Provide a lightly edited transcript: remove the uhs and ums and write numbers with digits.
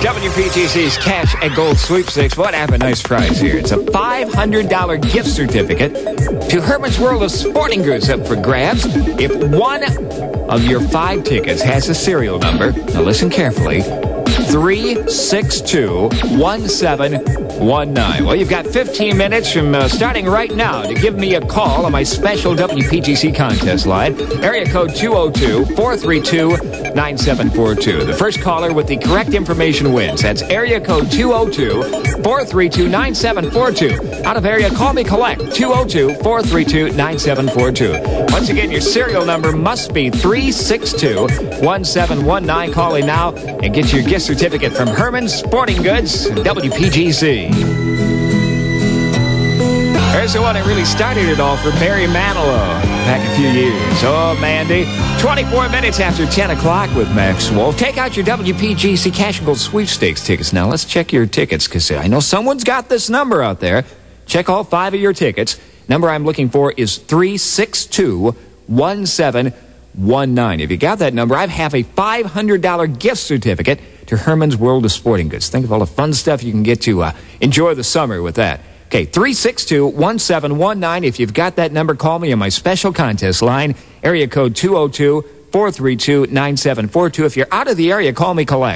WPGC's Cash and Gold Sweepstakes. What have a nice prize here. It's a $500 gift certificate to Herman's World of Sporting Goods up for grabs. If one of your 5 tickets has a serial number, now listen carefully, 3621719. Well, you've got 15 minutes from starting right now to give me a call on my special WPGC contest line. Area code 202-432-9742. The first caller with the correct information wins. That's area code 202-432-9742. Out of area, call me collect. 202-432-9742. Once again, your serial number must be 3621719. Call in now and get your gift certificate from Herman's Sporting Goods, WPGC. There's the one that really started it all for Barry Manilow back a few years. Oh, Mandy. 24 minutes after 10 o'clock with Max Wolf. Take out your WPGC Cash and Gold Sweepstakes tickets. Now, let's check your tickets, because I know someone's got this number out there. Check all 5 of your tickets. Number I'm looking for is 3621719. If you got that number, I have a $500 gift certificate to Herman's World of Sporting Goods. Think of all the fun stuff you can get to enjoy the summer with that. Okay, 3621719. If you've got that number, call me on my special contest line, area code 202-432-9742. If you're out of the area, call me collect.